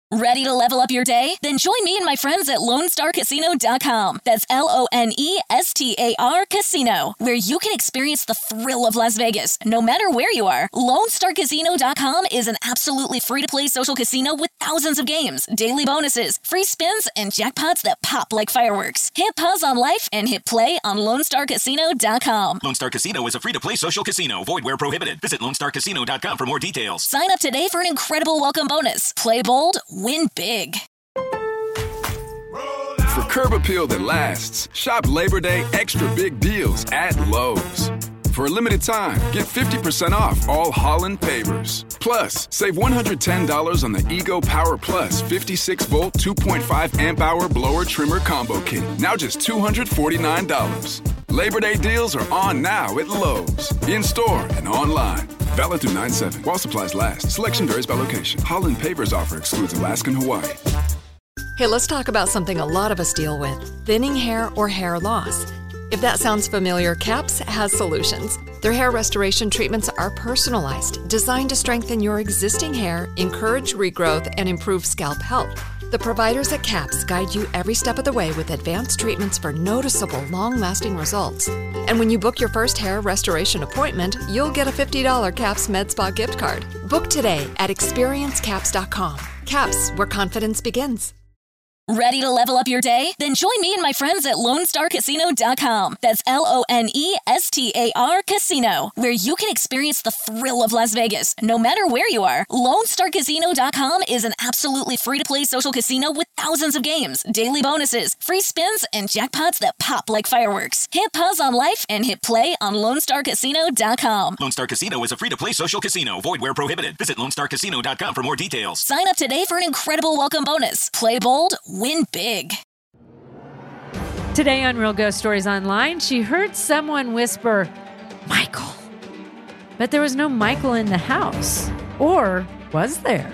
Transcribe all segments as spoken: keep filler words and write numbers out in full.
Ready to level up your day? Then join me and my friends at Lone Star Casino dot com. That's L O N E S T A R Casino, where you can experience the thrill of Las Vegas, no matter where you are. Lone Star Casino dot com is an absolutely free-to-play social casino with thousands of games, daily bonuses, free spins, and jackpots that pop like fireworks. Hit pause on life and hit play on Lone Star Casino dot com. Lone Star Casino is a free-to-play social casino. Void where prohibited. Visit Lone Star Casino dot com for more details. Sign up today for an incredible welcome bonus. Play bold, win big. For curb appeal that lasts, shop Labor Day extra big deals at Lowe's. For a limited time, get fifty percent off all Holland pavers. Plus, save one hundred ten dollars on the Ego Power Plus fifty-six volt two point five amp hour blower trimmer combo kit. Now just two hundred forty-nine dollars. Labor Day deals are on now at Lowe's. In-store and online. Valid through nine seven. While supplies last. Selection varies by location. Holland Pavers offer excludes Alaska and Hawaii. Hey, let's talk about something a lot of us deal with, thinning hair or hair loss. If that sounds familiar, CAPS has solutions. Their hair restoration treatments are personalized, designed to strengthen your existing hair, encourage regrowth, and improve scalp health. The providers at CAPS guide you every step of the way with advanced treatments for noticeable, long-lasting results. And when you book your first hair restoration appointment, you'll get a fifty dollars CAPS Med Spa gift card. Book today at experience caps dot com. CAPS, where confidence begins. Ready to level up your day? Then join me and my friends at Lone Star Casino dot com. That's L O N E S T A R Casino, where you can experience the thrill of Las Vegas, no matter where you are. Lone Star Casino dot com is an absolutely free-to-play social casino with thousands of games, daily bonuses, free spins, and jackpots that pop like fireworks. Hit pause on life and hit play on Lone Star Casino dot com. Lone Star Casino is a free-to-play social casino. Void where prohibited. Visit Lone Star Casino dot com for more details. Sign up today for an incredible welcome bonus. Play bold, win big. Today on Real Ghost Stories Online, she heard someone whisper, Michael. But there was no Michael in the house. Or was there?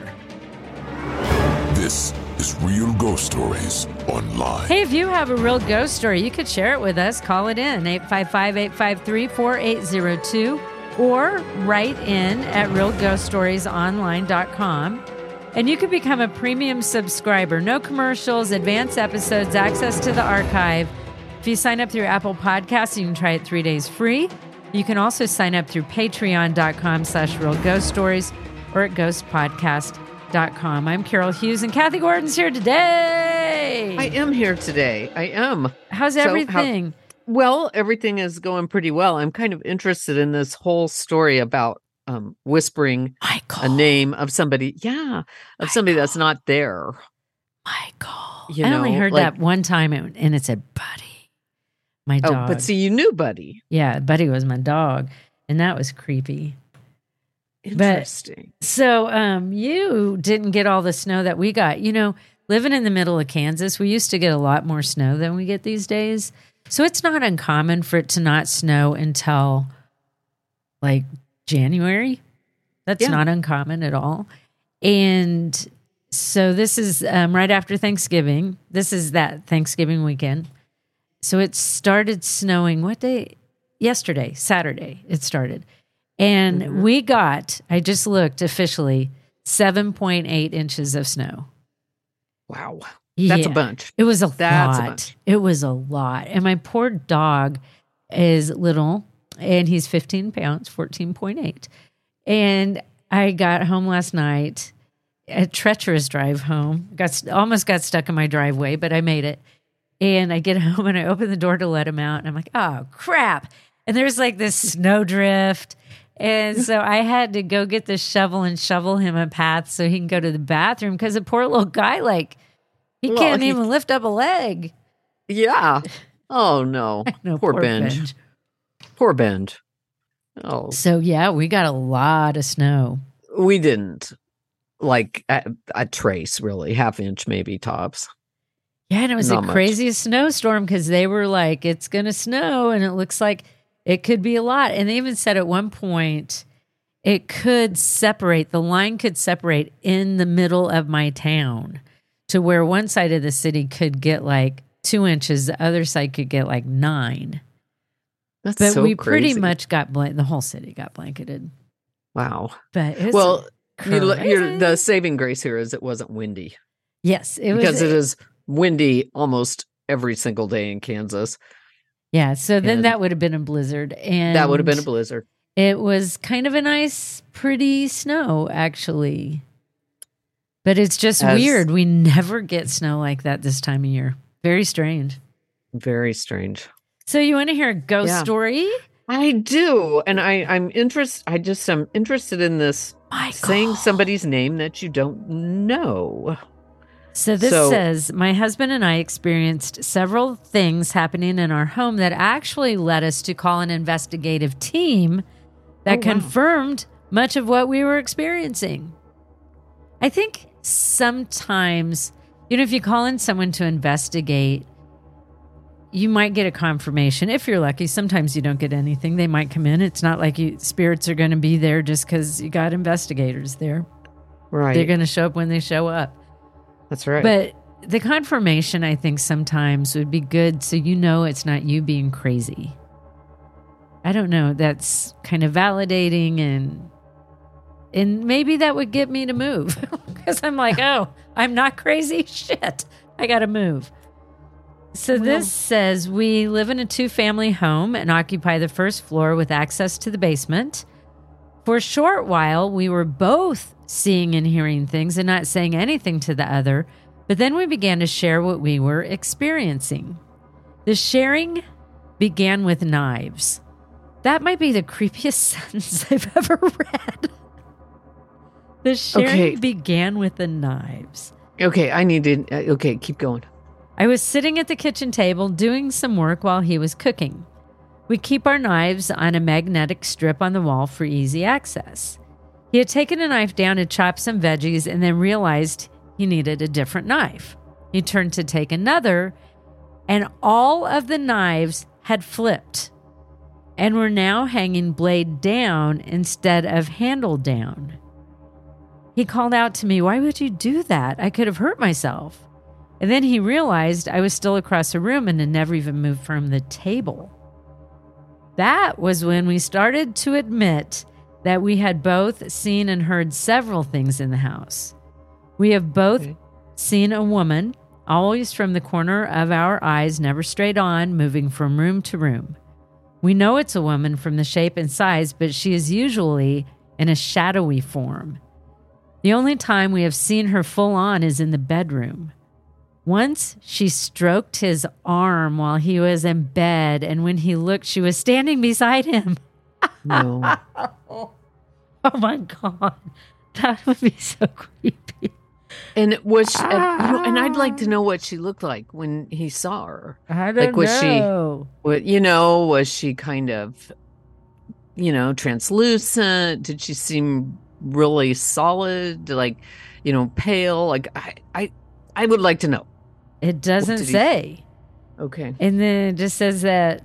This is Real Ghost Stories Online. Hey, if you have a real ghost story, you could share it with us. Call it in, eight five five, eight five three, four eight zero two, or write in at real ghost stories online dot com. And you can become a premium subscriber. No commercials, advanced episodes, access to the archive. If you sign up through Apple Podcasts, you can try it three days free. You can also sign up through patreon dot com slash real ghost stories or at ghost podcast dot com. I'm Carol Hughes, and Kathy Gordon's here today. I am here today. I am. How's So everything? how- well, everything is going pretty well. I'm kind of interested in this whole story about um, whispering Michael. a name of somebody. Yeah, of Michael. somebody that's not there. Michael. You I only know, heard like- that one time, and and it said Buddy, my Oh, dog. but see, you knew Buddy. Yeah, Buddy was my dog, and that was creepy. Interesting. So um, you didn't get all the snow that we got. You know, living in the middle of Kansas, we used to get a lot more snow than we get these days. So it's not uncommon for it to not snow until like January. That's Yeah. not uncommon at all. And so this is um, right after Thanksgiving. This is that Thanksgiving weekend. So it started snowing. What day? Yesterday, Saturday, it started. And Mhm. we got, I just looked officially, seven point eight inches of snow. Wow. That's a Yeah. bunch. It was a That's a lot. bunch. It was a lot. And my poor dog is little, and he's fifteen pounds, fourteen point eight. And I got home last night, a treacherous drive home. Got almost got stuck in my driveway, but I made it. And I get home and I open the door to let him out, and I'm like, oh crap. And there's like this snowdrift. And so I had to go get the shovel and shovel him a path so he can go to the bathroom, because the poor little guy, like, he Well, can't he- even lift up a leg. Yeah. Oh no. No, poor, Benj. Poor Benj. Oh, So yeah, we got a lot of snow. we didn't. Like a, a trace, really, half inch maybe tops. Yeah, and it was Not the much. craziest snowstorm, because they were like, it's going to snow, and it looks like it could be a lot. And they even said at one point it could separate, the line could separate in the middle of my town, to where one side of the city could get like two inches, the other side could get like nine. That's But so we crazy. pretty much got blank. The whole city got blanketed. Wow. But it was, Well, You, Crazy. you're, the saving grace here is it wasn't windy. Yes, it was. Because it is windy almost every single day in Kansas. Yeah, so then And that would have been a blizzard. And that would have been a blizzard. It was kind of a nice, pretty snow, actually. But it's just As- weird. We never get snow like that this time of year. Very strange. Very strange. So you want to hear a ghost Yeah. story? I do. And I, I'm interested. I just am interested in this Michael. saying somebody's name that you don't know. So this So- says, my husband and I experienced several things happening in our home that actually led us to call an investigative team that Oh, wow. confirmed much of what we were experiencing. I think sometimes, you know, if you call in someone to investigate, you might get a confirmation. If you're lucky, sometimes you don't get anything. They might come in. It's not like you spirits are going to be there just because you got investigators there. Right. They're going to show up when they show up. That's right. But the confirmation, I think, sometimes would be good so you know it's not you being crazy. I don't know. That's kind of validating, and and maybe that would get me to move because I'm like, oh, I'm not crazy. Shit, I got to move. So this says we live in a two-family home and occupy the first floor with access to the basement. For a short while, we were both seeing and hearing things and not saying anything to the other, but then we began to share what we were experiencing. The sharing began with knives. That might be the creepiest sentence I've ever read. The sharing Okay. began with the knives. okay, I need to. uh, Okay, keep going. I was sitting at the kitchen table doing some work while he was cooking. We keep our knives on a magnetic strip on the wall for easy access. He had taken a knife down to chop some veggies and then realized he needed a different knife. He turned to take another, and all of the knives had flipped and were now hanging blade down instead of handle down. He called out to me, "Why would you do that? I could have hurt myself." And then he realized I was still across the room and had never even moved from the table. That was when we started to admit that we had both seen and heard several things in the house. We have both Okay. seen a woman, always from the corner of our eyes, never straight on, moving from room to room. We know it's a woman from the shape and size, but she is usually in a shadowy form. The only time we have seen her full on is in the bedroom. Once she stroked his arm while he was in bed, and when he looked, she was standing beside him. No. Oh my God. That would be so creepy. And it was, she, uh, you know, and I'd like to know what she looked like when he saw her. I don't Like, was she- know. What, you know, was she kind of, you know, translucent? Did she seem really solid? Like, you know, pale? Like, I, I, I would like to know. It doesn't did he- say. Okay. And then it just says that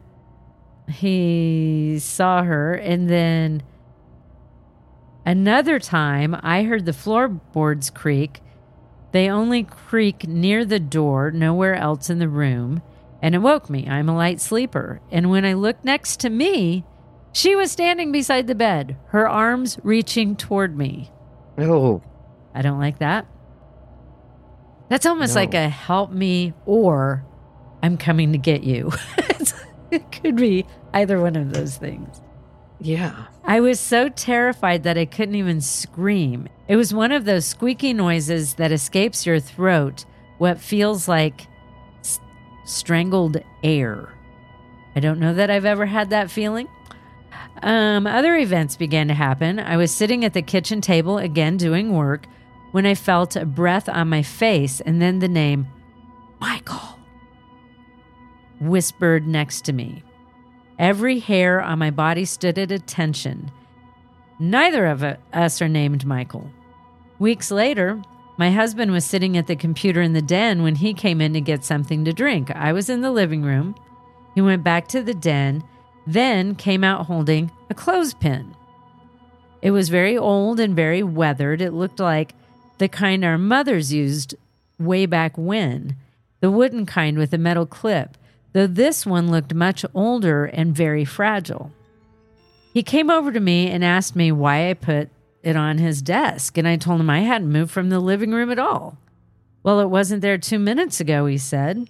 he saw her. And then another time, I heard the floorboards creak. They only creak near the door, nowhere else in the room. And it woke me. I'm a light sleeper. And when I looked next to me, she was standing beside the bed, her arms reaching toward me. Oh, I don't like that. That's almost No. like a help me or I'm coming to get you. It could be either one of those things. yeah. I was so terrified that I couldn't even scream. It was one of those squeaky noises that escapes your throat, what feels like s- strangled air. I don't know that I've ever had that feeling. Um, other events began to happen. I was sitting at the kitchen table again doing work when I felt a breath on my face and then the name Michael whispered next to me. Every hair on my body stood at attention. Neither of us are named Michael. Weeks later, my husband was sitting at the computer in the den when he came in to get something to drink. I was in the living room. He went back to the den, then came out holding a clothespin. It was very old and very weathered. It looked like the kind our mothers used way back when, the wooden kind with a metal clip, though this one looked much older and very fragile. He came over to me and asked me why I put it on his desk, and I told him I hadn't moved from the living room at all. Well, it wasn't there two minutes ago, he said.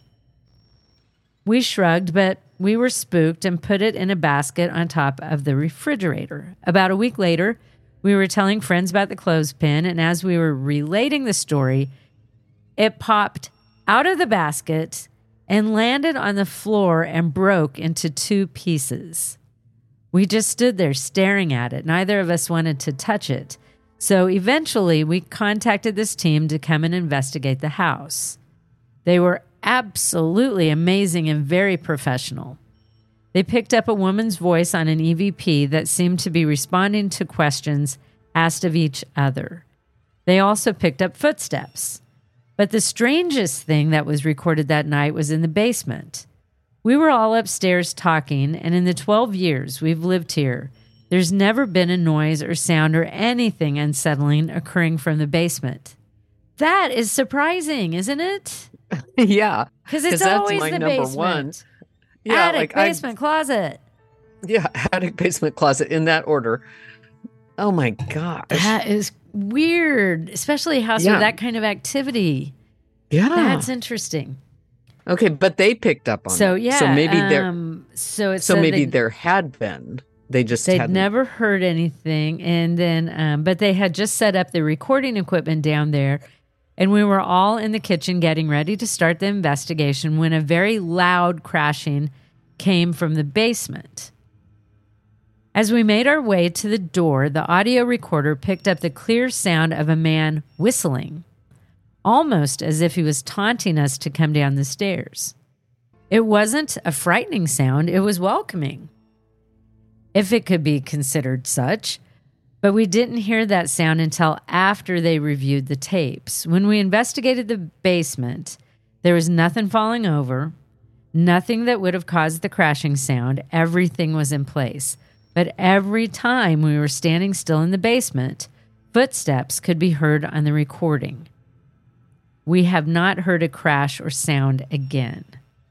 We shrugged, but we were spooked and put it in a basket on top of the refrigerator. About a week later, we were telling friends about the clothespin, and as we were relating the story, it popped out of the basket and landed on the floor and broke into two pieces. We just stood there staring at it. Neither of us wanted to touch it. So eventually, we contacted this team to come and investigate the house. They were absolutely amazing and very professional. They picked up a woman's voice on an E V P that seemed to be responding to questions asked of each other. They also picked up footsteps. But the strangest thing that was recorded that night was in the basement. We were all upstairs talking, and in the twelve years we've lived here, there's never been a noise or sound or anything unsettling occurring from the basement. That is surprising, isn't it? Yeah. Because it's that's always my the number basement. one. Yeah, Attic, like I- basement, closet. Yeah, attic, basement, closet, in that order. Oh my gosh. That is weird, especially a house Yeah. with that kind of activity. Yeah. That's interesting. Okay, but they picked up on So it. yeah, So maybe there um, so it so said maybe they- there had been. They just They'd hadn't. never heard anything, and then, um, but they had just set up the recording equipment down there, and we were all in the kitchen getting ready to start the investigation when a very loud crashing came from the basement. As we made our way to the door, the audio recorder picked up the clear sound of a man whistling, almost as if he was taunting us to come down the stairs. It wasn't a frightening sound, it was welcoming, if it could be considered such. But we didn't hear that sound until after they reviewed the tapes. When we investigated the basement, there was nothing falling over, nothing that would have caused the crashing sound. Everything was in place. But every time we were standing still in the basement, footsteps could be heard on the recording. We have not heard a crash or sound again.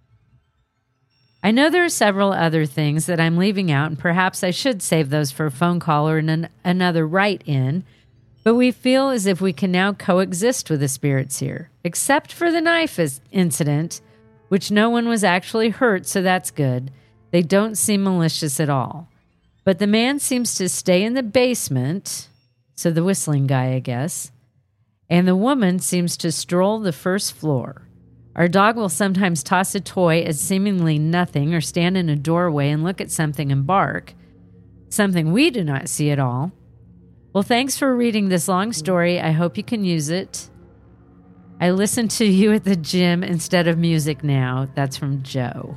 I know there are several other things that I'm leaving out, and perhaps I should save those for a phone call or an, another write-in, but we feel as if we can now coexist with the spirits here, except for the knife is- incident, which no one was actually hurt, so that's good. They don't seem malicious at all. But the man seems to stay in the basement, so the whistling guy, I guess, and the woman seems to stroll the first floor. Our dog will sometimes toss a toy at seemingly nothing or stand in a doorway and look at something and bark, something we do not see at all. Well, thanks for reading this long story. I hope you can use it. I listen to you at the gym instead of music now. That's from Joe.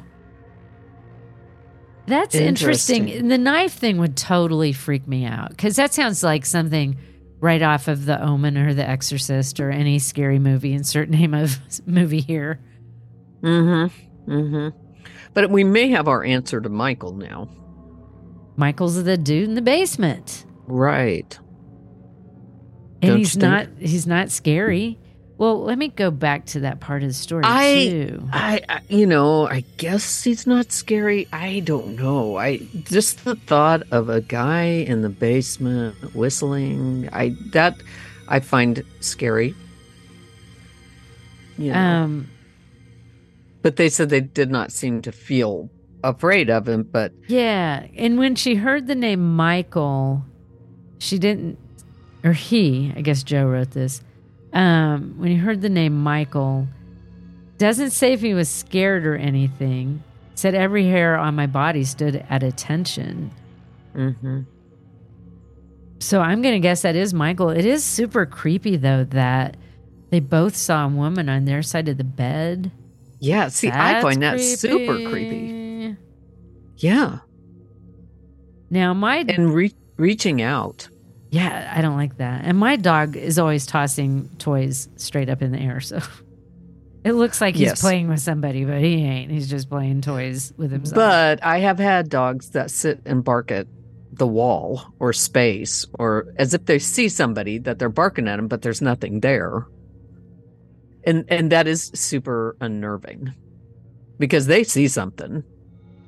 That's interesting. Interesting. The knife thing would totally freak me out because that sounds like something right off of The Omen or The Exorcist or any scary movie. Insert name of movie here. Mm-hmm. Mm-hmm. But we may have our answer to Michael now. Michael's the dude in the basement. Right. And Don't he's you think? not he's not scary. Well, let me go back to that part of the story I, too. I, I, you know, I guess he's not scary. I don't know. I just the thought of a guy in the basement whistling. I that I find scary. You know. Um But they said they did not seem to feel afraid of him. But yeah, and when she heard the name Michael, she didn't, or he, I guess Joe wrote this. Um, when he heard the name Michael, doesn't say if he was scared or anything. Said every hair on my body stood at attention. mm-hmm. So I'm going to guess that is Michael. It is super creepy, though, that they both saw a woman on their side of the bed. yeah, see, I That's find that creepy. super creepy. Yeah, Now, my and re- reaching out. Yeah, I don't like that. And my dog is always tossing toys straight up in the air. So it looks like he's Yes. playing with somebody, but he ain't. He's just playing toys with himself. But I have had dogs that sit and bark at the wall or space, or as if they see somebody that they're barking at them, but there's nothing there. And and that is super unnerving because they see something.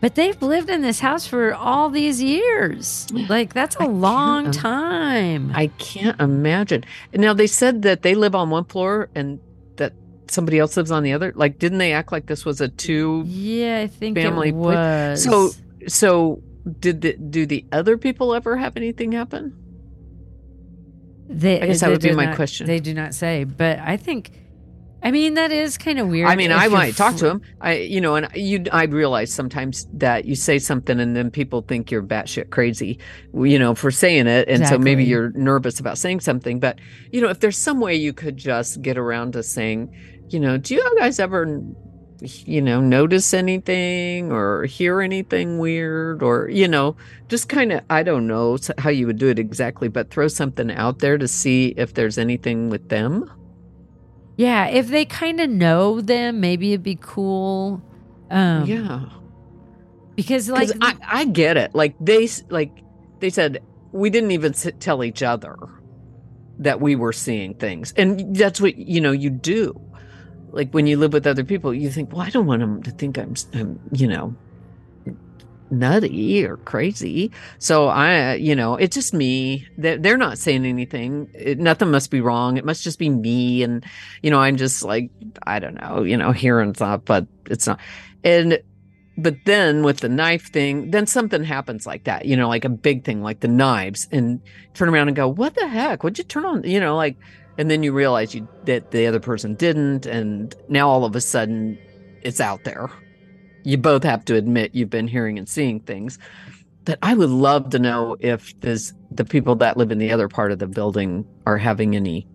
But they've lived in this house for all these years. Like, that's a I long can't- time. I can't imagine. Now, they said that they live on one floor and that somebody else lives on the other. Like, didn't they act like this was a two yeah, I think family it place? was. So, so did the, do the other people ever have anything happen? They, I guess that they would be do my not- question. They do not say, but I think, I mean, that is kind of weird. I mean, if I you're might talk fr- to him. I, you know, and you, I realize sometimes that you say something and then people think you're batshit crazy, you know, for saying it, and so maybe Exactly. you're nervous about saying something. But you know, if there's some way you could just get around to saying, you know, do you guys ever, you know, notice anything or hear anything weird, or you know, just kind of, I don't know how you would do it exactly, but throw something out there to see if there's anything with them. Yeah, if they kind of know them, maybe it'd be cool. Um, Yeah. because like, Because I, I get it. Like they s- like they said, we didn't even s- tell each other that we were seeing things, and that's what you know you do. Like when you live with other people, you think, well, I don't want them to think I'm, s- I'm you know, nutty or crazy. So I, you know, it's just me. They're, they're not saying anything. It, nothing must be wrong. It must just be me, and you know, I'm just like, I don't know, you know, hearing stuff, but it's not, and. But then with the knife thing, then something happens like that, you know, like a big thing like the knives, and turn around and go, what the heck? What'd you turn on? You know, like, and then you realize you that the other person didn't. And now all of a sudden it's out there. You both have to admit you've been hearing and seeing things. That I would love to know if this, the people that live in the other part of the building are having any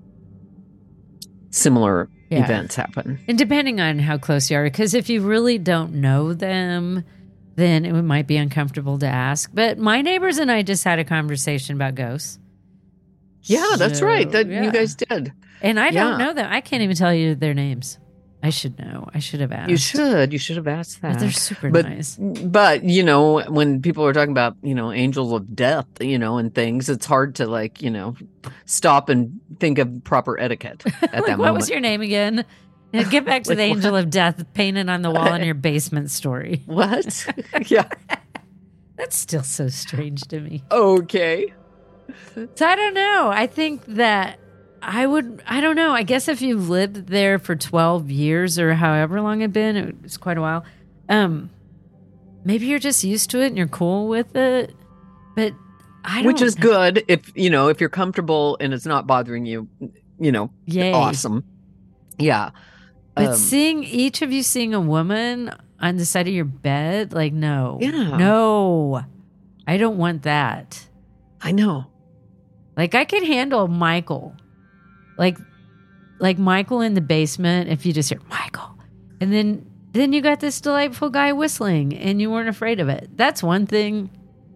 similar Yeah. events happen. and depending on how close you are, because if you really don't know them, then it might be uncomfortable to ask. But my neighbors and I just had a conversation about ghosts. Yeah, that's So, right. That yeah. you guys did. And I don't Yeah. know them. I can't even tell you their names. I should know. I should have asked. You should. You should have asked that. But they're super but, nice. But, you know, when people are talking about, you know, angels of death, you know, and things, it's hard to like, you know, stop and think of proper etiquette at Like, that what moment. was your name again? Now, get back to Like, the what? angel of death painted on the wall in your basement story. What? Yeah. That's still so strange to me. Okay. So I don't know. I think that I would, I don't know. I guess if you've lived there for twelve years or however long it's been, it was quite a while. Um, maybe you're just used to it and you're cool with it. But I don't Which is good if, you know, if you're comfortable and it's not bothering you, you know, Yay. awesome. Yeah. But Um, seeing each of you seeing a woman on the side of your bed, like, no. Yeah. No. I don't want that. I know. Like, I could handle Michael. Like, like Michael in the basement, if you just hear Michael. And then then you got this delightful guy whistling and you weren't afraid of it. That's one thing.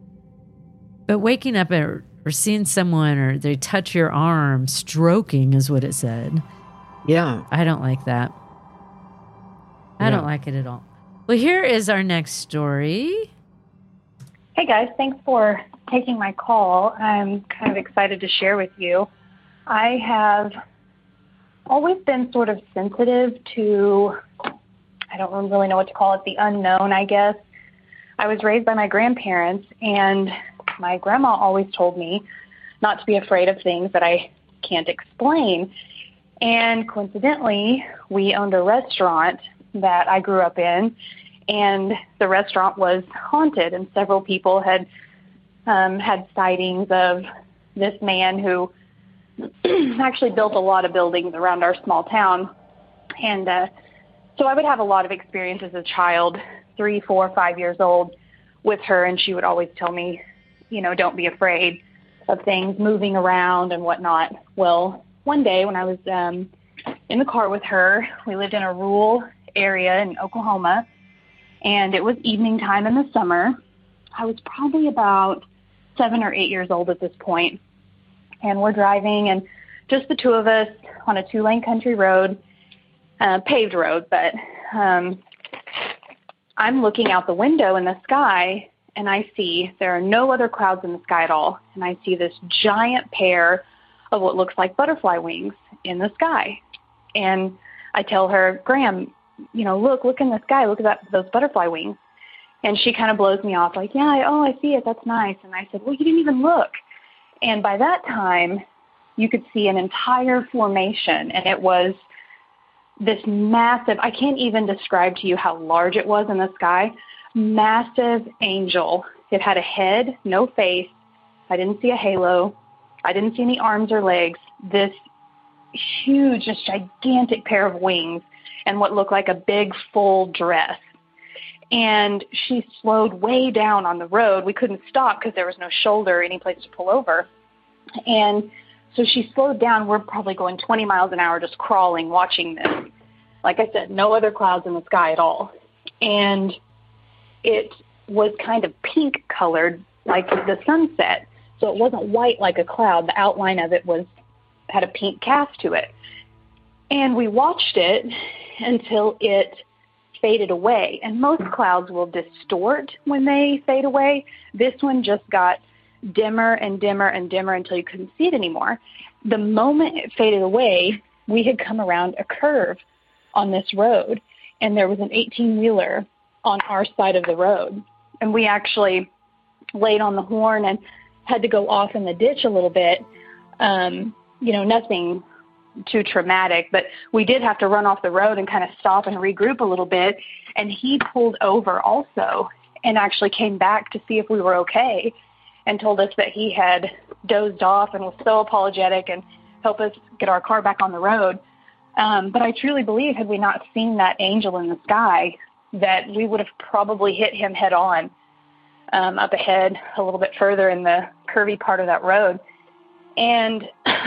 But waking up or, or seeing someone or they touch your arm, stroking is what it said. Yeah. I don't like that. I Yeah. don't like it at all. Well, here is our next story. Hey guys, thanks for taking my call. I'm kind of excited to share with you. I have always been sort of sensitive to, I don't really know what to call it, the unknown, I guess. I was raised by my grandparents, and my grandma always told me not to be afraid of things that I can't explain. And coincidentally, we owned a restaurant that I grew up in, and the restaurant was haunted, and several people had um, had sightings of this man who actually built a lot of buildings around our small town. And uh, so I would have a lot of experience as a child, three, four, five years old, with her, and she would always tell me, you know, don't be afraid of things moving around and whatnot. Well, one day when I was um, in the car with her, we lived in a rural area in Oklahoma, and it was evening time in the summer. I was probably about seven or eight years old at this point, and we're driving, and just the two of us on a two-lane country road, uh, paved road, but um, I'm looking out the window in the sky, and I see there are no other clouds in the sky at all, and I see this giant pair of what looks like butterfly wings in the sky. And I tell her, Graham, you know, look, look in the sky, look at that, those butterfly wings. And she kind of blows me off like, yeah, I, oh, I see it. That's nice. And I said, well, you didn't even look. And by that time, you could see an entire formation, and it was this massive, I can't even describe to you how large it was in the sky, massive angel. It had a head, no face. I didn't see a halo. I didn't see any arms or legs. This huge, just gigantic pair of wings and what looked like a big full dress. And she slowed way down on the road. We couldn't stop because there was no shoulder or any place to pull over. And so she slowed down. We're probably going twenty miles an hour, just crawling, watching this. Like I said, no other clouds in the sky at all. And it was kind of pink colored, like the sunset. So it wasn't white like a cloud. The outline of it was had a pink cast to it. And we watched it until it faded away. And most clouds will distort when they fade away. This one just got dimmer and dimmer and dimmer until you couldn't see it anymore. The moment it faded away, we had come around a curve on this road, and there was an eighteen-wheeler on our side of the road. And we actually laid on the horn and had to go off in the ditch a little bit. Um, you know, nothing too traumatic, but we did have to run off the road and kind of stop and regroup a little bit. And he pulled over also and actually came back to see if we were okay and told us that he had dozed off and was so apologetic and helped us get our car back on the road. Um, but I truly believe had we not seen that angel in the sky, that we would have probably hit him head on um, up ahead a little bit further in the curvy part of that road. And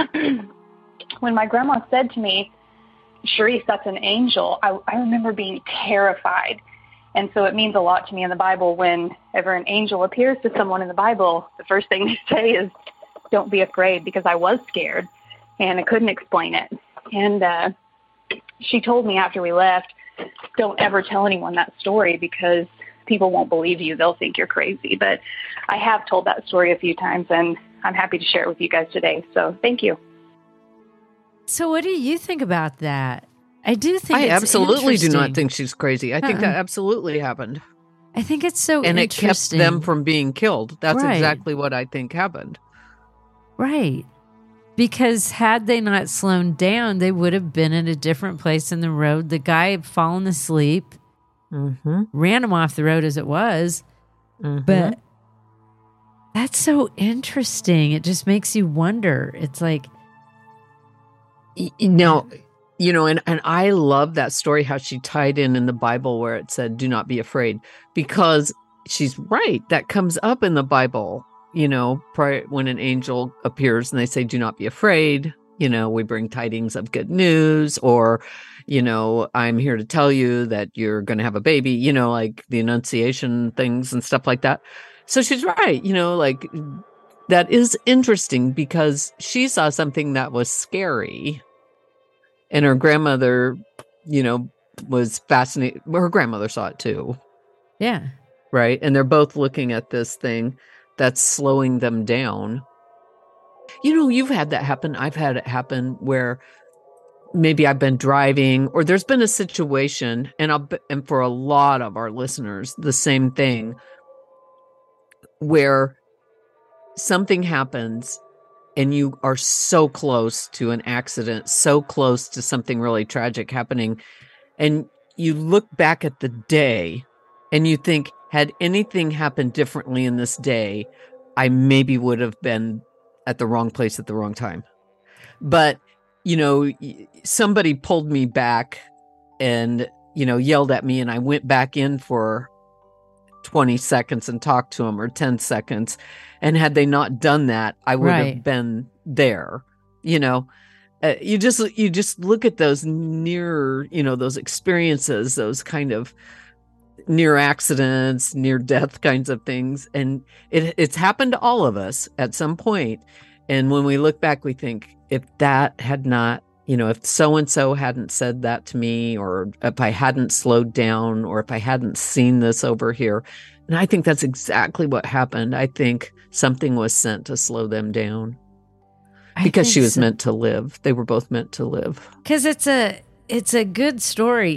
when my grandma said to me, Sharice, that's an angel, I, I remember being terrified. And so it means a lot to me in the Bible whenever an angel appears to someone in the Bible, the first thing they say is, don't be afraid, because I was scared and I couldn't explain it. And uh, she told me after we left, don't ever tell anyone that story because people won't believe you. They'll think you're crazy. But I have told that story a few times, and I'm happy to share it with you guys today. So thank you. So what do you think about that? I do think I it's absolutely do not think she's crazy. I uh-uh. think that absolutely happened. I think it's so and interesting. And it kept them from being killed. That's right. exactly what I think happened. Right. Because had they not slowed down, they would have been in a different place in the road. The guy had fallen asleep, mm-hmm. ran him off the road as it was. Mm-hmm. But that's so interesting. It just makes you wonder. It's like... No, you know, and, and I love that story, how she tied in in the Bible where it said, do not be afraid, because she's right. That comes up in the Bible, you know, prior, when an angel appears and they say, do not be afraid. You know, we bring tidings of good news, or, you know, I'm here to tell you that you're going to have a baby, you know, like the Annunciation things and stuff like that. So she's right. You know, like that is interesting because she saw something that was scary. And her grandmother, you know, was fascinated. Well, her grandmother saw it too. Yeah. Right. And they're both looking at this thing that's slowing them down. You know, you've had that happen. I've had it happen where maybe I've been driving or there's been a situation, and I'll, and for a lot of our listeners, the same thing, where something happens and you are so close to an accident, so close to something really tragic happening, and you look back at the day and you think, had anything happened differently in this day, I maybe would have been at the wrong place at the wrong time. But, you know, somebody pulled me back and, you know, yelled at me, and I went back in for twenty seconds and talked to them, or ten seconds. And had they not done that, I would right. have been there. You know, uh, you just you just look at those near, you know, those experiences, those kind of near accidents, near death kinds of things. And it it's happened to all of us at some point. And when we look back, we think, if that had not, you know, if so-and-so hadn't said that to me, or if I hadn't slowed down, or if I hadn't seen this over here. And I think that's exactly what happened. I think something was sent to slow them down because she was so. meant to live. They were both meant to live. Because it's a, it's a good story.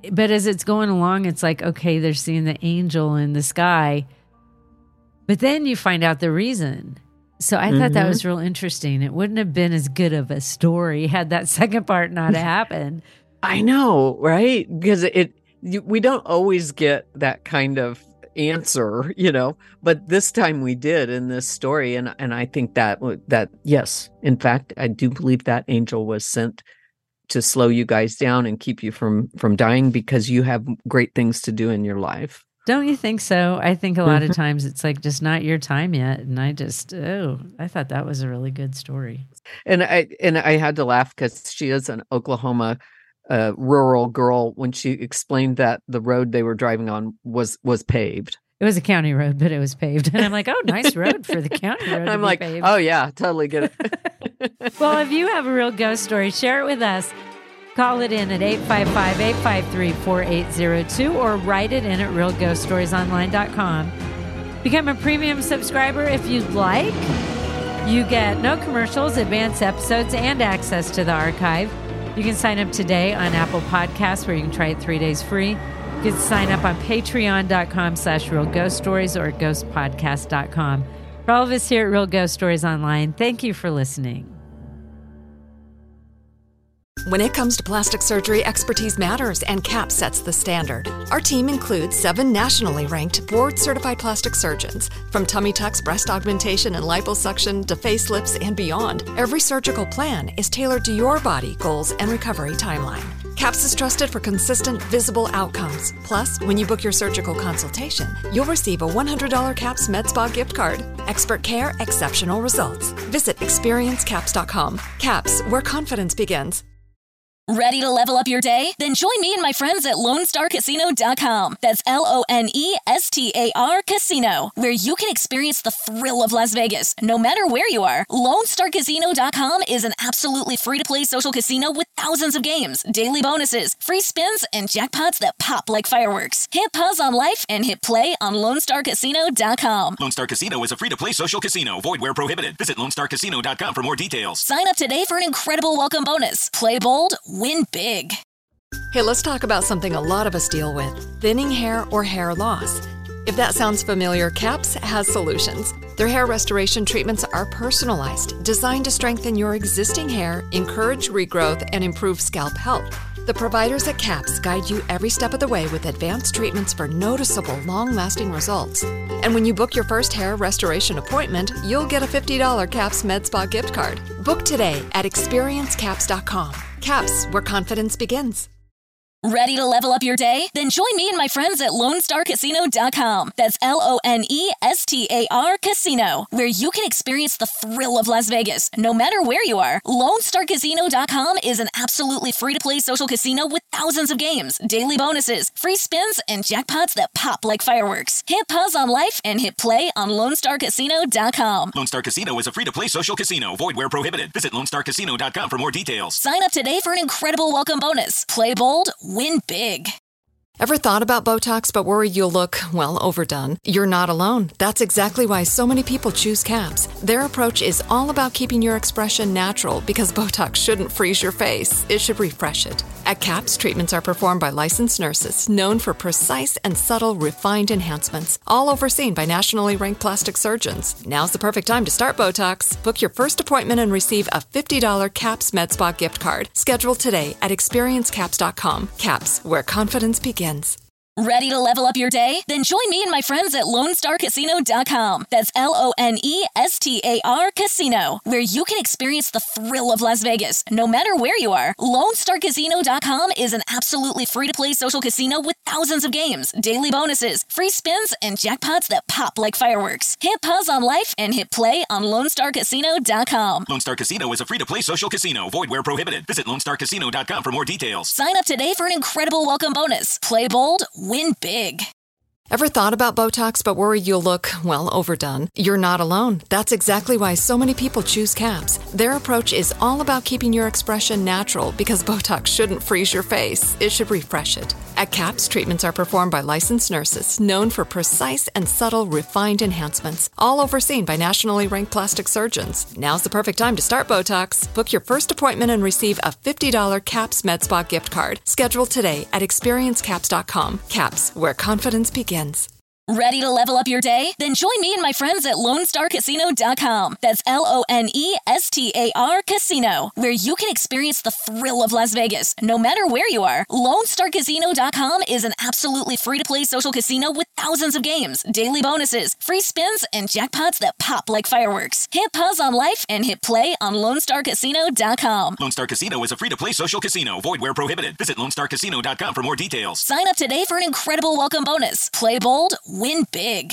but as it's going along, it's like, okay, they're seeing the angel in the sky. But then you find out the reason. So I mm-hmm. thought that was real interesting. It wouldn't have been as good of a story had that second part not happened. I know, right? Because it you, we don't always get that kind of answer, you know, but this time we did in this story. And, and I think that, that, yes, in fact, I do believe that angel was sent to slow you guys down and keep you from, from dying because you have great things to do in your life. Don't you think so? I think a lot mm-hmm. of times it's like just not your time yet. And I just, oh, I thought that was a really good story. And I, and I had to laugh because she is an Oklahoma a rural girl when she explained that the road they were driving on was was paved. It was a county road, but it was paved. And I'm like, oh, nice road for the county road. I'm like, paved. Oh, yeah, totally get it. Well, if you have a real ghost story, share it with us. Call it in at eight five five, eight five three, four eight zero two or write it in at real ghost stories online dot com. Become a premium subscriber if you'd like. You get no commercials, advanced episodes, and access to the archive. You can sign up today on Apple Podcasts, where you can try it three days free. You can sign up on patreon.com slash real ghost stories or ghost podcast dot com. For all of us here at Real Ghost Stories Online, thank you for listening. When it comes to plastic surgery, expertise matters, and CAPS sets the standard. Our team includes seven nationally ranked, board-certified plastic surgeons. From tummy tucks, breast augmentation, and liposuction to facelifts and beyond, every surgical plan is tailored to your body, goals, and recovery timeline. CAPS is trusted for consistent, visible outcomes. Plus, when you book your surgical consultation, you'll receive a one hundred dollars CAPS MedSpa gift card. Expert care, exceptional results. Visit experience caps dot com. CAPS, where confidence begins. Ready to level up your day? Then join me and my friends at Lone Star Casino dot com. That's L O N E S T A R Casino, where you can experience the thrill of Las Vegas, no matter where you are. Lone Star Casino dot com is an absolutely free-to-play social casino with thousands of games, daily bonuses, free spins, and jackpots that pop like fireworks. Hit pause on life and hit play on Lone Star Casino dot com. Lone Star Casino is a free-to-play social casino. Void where prohibited. Visit Lone Star Casino dot com for more details. Sign up today for an incredible welcome bonus. Play bold, win big. Hey, let's talk about something a lot of us deal with: thinning hair or hair loss. If that sounds familiar, CAPS has solutions. Their hair restoration treatments are personalized, designed to strengthen your existing hair, encourage regrowth, and improve scalp health. The providers at CAPS guide you every step of the way with advanced treatments for noticeable, long-lasting results. And when you book your first hair restoration appointment, you'll get a fifty dollars CAPS MedSpa gift card. Book today at experience caps dot com. CAPS, where confidence begins. Ready to level up your day? Then join me and my friends at Lone Star Casino dot com. That's L O N E S T A R Casino, where you can experience the thrill of Las Vegas, no matter where you are. Lone Star Casino dot com is an absolutely free-to-play social casino with thousands of games, daily bonuses, free spins, and jackpots that pop like fireworks. Hit pause on life and hit play on Lone Star Casino dot com. Lone Star Casino is a free-to-play social casino. Void where prohibited. Visit Lone Star Casino dot com for more details. Sign up today for an incredible welcome bonus. Play bold, win big. Ever thought about Botox but worried you'll look, well, overdone? You're not alone. That's exactly why so many people choose CAPS. Their approach is all about keeping your expression natural, because Botox shouldn't freeze your face. It should refresh it. At CAPS, treatments are performed by licensed nurses known for precise and subtle refined enhancements, all overseen by nationally ranked plastic surgeons. Now's the perfect time to start Botox. Book your first appointment and receive a fifty dollars CAPS MedSpa gift card. Schedule today at experience caps dot com. CAPS, where confidence begins. Ready to level up your day? Then join me and my friends at Lone Star Casino dot com. That's L O N E S T A R Casino, where you can experience the thrill of Las Vegas, no matter where you are. Lone Star Casino dot com is an absolutely free-to-play social casino with thousands of games, daily bonuses, free spins, and jackpots that pop like fireworks. Hit pause on life and hit play on Lone Star Casino dot com. Lone Star Casino is a free-to-play social casino. Void where prohibited. Visit Lone Star Casino dot com for more details. Sign up today for an incredible welcome bonus. Play bold, win big. Ever thought about Botox but worried you'll look, well, overdone? You're not alone. That's exactly why so many people choose CAPS. Their approach is all about keeping your expression natural, because Botox shouldn't freeze your face. It should refresh it. At CAPS, treatments are performed by licensed nurses known for precise and subtle refined enhancements, all overseen by nationally ranked plastic surgeons. Now's the perfect time to start Botox. Book your first appointment and receive a fifty dollars CAPS MedSpa gift card. Schedule today at experience caps dot com. CAPS, where confidence begins. Ready to level up your day? Then join me and my friends at Lone Star Casino dot com. That's L O N E S T A R Casino, where you can experience the thrill of Las Vegas, no matter where you are. Lone Star Casino dot com is an absolutely free-to-play social casino with thousands of games, daily bonuses, free spins, and jackpots that pop like fireworks. Hit pause on life and hit play on Lone Star Casino dot com. Lone Star Casino is a free-to-play social casino. Void where prohibited. Visit Lone Star Casino dot com for more details. Sign up today for an incredible welcome bonus. Play bold, win big.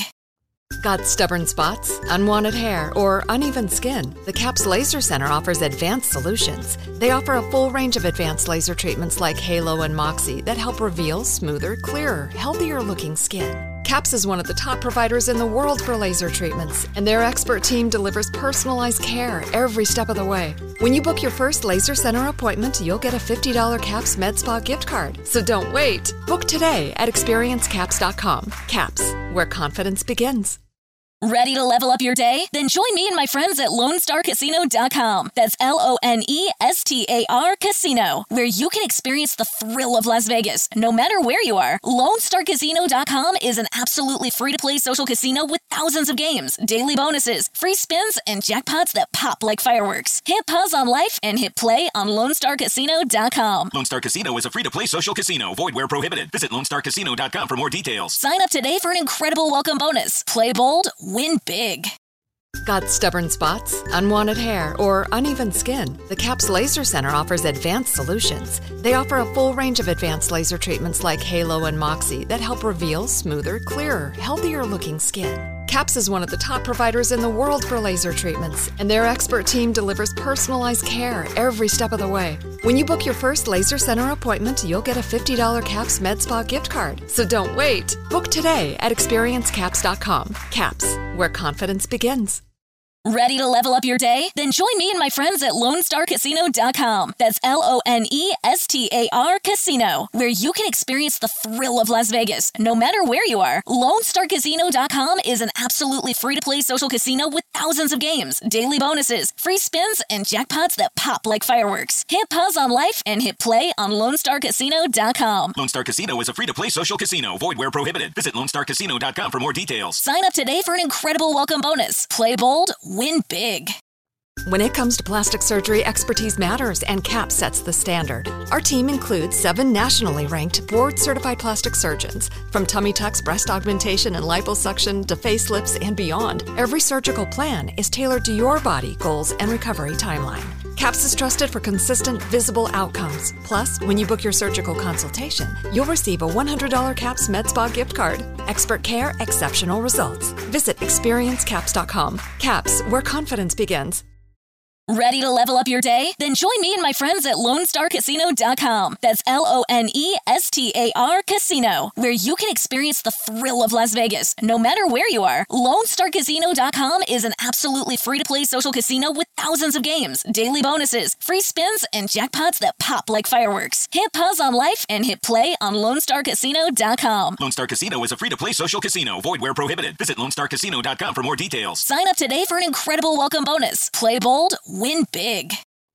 Got stubborn spots, unwanted hair, or uneven skin? The CAPS Laser Center offers advanced solutions. They offer a full range of advanced laser treatments like Halo and Moxie that help reveal smoother, clearer, healthier looking skin. CAPS is one of the top providers in the world for laser treatments, and their expert team delivers personalized care every step of the way. When you book your first Laser Center appointment, you'll get a fifty dollars CAPS MedSpa gift card. So don't wait. Book today at experience caps dot com. CAPS, where confidence begins. Ready to level up your day? Then join me and my friends at Lone Star Casino dot com. That's L O N E S T A R Casino, where you can experience the thrill of Las Vegas, no matter where you are. Lone Star Casino dot com is an absolutely free-to-play social casino with thousands of games, daily bonuses, free spins, and jackpots that pop like fireworks. Hit pause on life and hit play on Lone Star Casino dot com. Lone Star Casino is a free-to-play social casino. Void where prohibited. Visit Lone Star Casino dot com for more details. Sign up today for an incredible welcome bonus. Play bold, win big. Got stubborn spots, unwanted hair, or uneven skin? The CAPS Laser Center offers advanced solutions. They offer a full range of advanced laser treatments like Halo and Moxie that help reveal smoother, clearer, healthier looking skin. CAPS is one of the top providers in the world for laser treatments, and their expert team delivers personalized care every step of the way. When you book your first Laser Center appointment, you'll get a fifty dollars CAPS MedSpa gift card. So don't wait. Book today at experience caps dot com. CAPS, where confidence begins. Ready to level up your day? Then join me and my friends at Lone Star Casino dot com. That's L O N E S T A R Casino, where you can experience the thrill of Las Vegas, no matter where you are. Lone Star Casino dot com is an absolutely free-to-play social casino with thousands of games, daily bonuses, free spins, and jackpots that pop like fireworks. Hit pause on life and hit play on Lone Star Casino dot com. Lone Star Casino is a free-to-play social casino. Void where prohibited. Visit Lone Star Casino dot com for more details. Sign up today for an incredible welcome bonus. Play bold, win big. When it comes to plastic surgery, expertise matters, and CAPS sets the standard. Our team includes seven nationally ranked board-certified plastic surgeons. From tummy tucks, breast augmentation, and liposuction to facelifts and beyond, every surgical plan is tailored to your body, goals, and recovery timeline. CAPS is trusted for consistent, visible outcomes. Plus, when you book your surgical consultation, you'll receive a one hundred dollars CAPS MedSpa gift card. Expert care, exceptional results. Visit experience caps dot com. CAPS, where confidence begins. Ready to level up your day? Then join me and my friends at Lone Star Casino dot com. That's L O N E S T A R Casino, where you can experience the thrill of Las Vegas, no matter where you are. Lone Star Casino dot com is an absolutely free-to-play social casino with thousands of games, daily bonuses, free spins, and jackpots that pop like fireworks. Hit pause on life and hit play on Lone Star Casino dot com. Lone Star Casino is a free-to-play social casino. Void where prohibited. Visit Lone Star Casino dot com for more details. Sign up today for an incredible welcome bonus. Play bold, win big.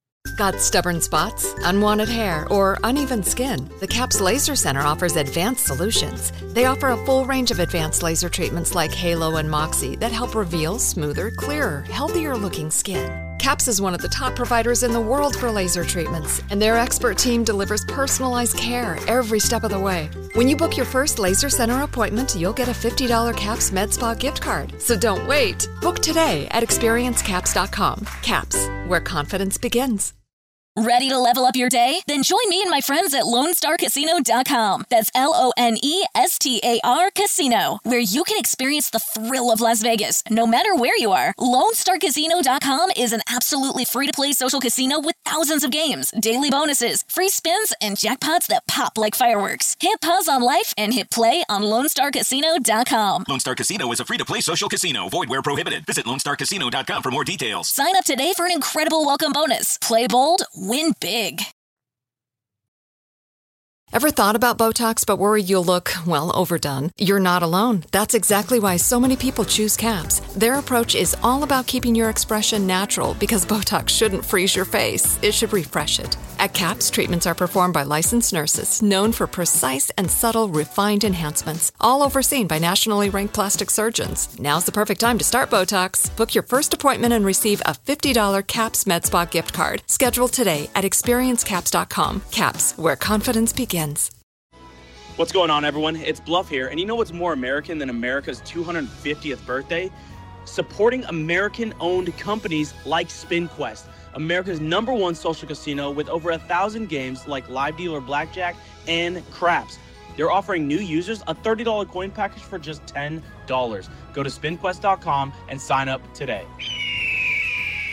Got stubborn spots, unwanted hair, or uneven skin? The CAPS Laser Center offers advanced solutions. They offer a full range of advanced laser treatments like Halo and Moxie that help reveal smoother, clearer, healthier looking skin. CAPS is one of the top providers in the world for laser treatments, and their expert team delivers personalized care every step of the way. When you book your first Laser Center appointment, you'll get a fifty dollars CAPS MedSpa gift card. So don't wait. Book today at experience caps dot com. CAPS, where confidence begins. Ready to level up your day? Then join me and my friends at Lone Star Casino dot com. That's L O N E S T A R Casino, where you can experience the thrill of Las Vegas, no matter where you are. Lone Star Casino dot com is an absolutely free-to-play social casino with thousands of games, daily bonuses, free spins, and jackpots that pop like fireworks. Hit pause on life and hit play on Lone Star Casino dot com. Lone Star Casino is a free-to-play social casino. Void where prohibited. Visit Lone Star Casino dot com for more details. Sign up today for an incredible welcome bonus. Play bold, win big. Ever thought about Botox but worried you'll look, well, overdone? You're not alone. That's exactly why so many people choose CAPS. Their approach is all about keeping your expression natural because Botox shouldn't freeze your face. It should refresh it. At CAPS, treatments are performed by licensed nurses known for precise and subtle refined enhancements, all overseen by nationally ranked plastic surgeons. Now's the perfect time to start Botox. Book your first appointment and receive a fifty dollars CAPS MedSpa gift card. Schedule today at experience caps dot com. CAPS, where confidence begins. What's going on, everyone? It's Bluff here, and you know what's more American than America's two hundred fiftieth birthday? Supporting American-owned companies like SpinQuest, America's number one social casino with over a thousand games like Live Dealer Blackjack and Craps. They're offering new users a thirty dollars coin package for just ten dollars. Go to spin quest dot com and sign up today.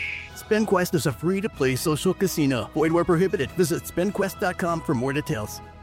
SpinQuest is a free-to-play social casino. Void where prohibited. Visit spin quest dot com for more details.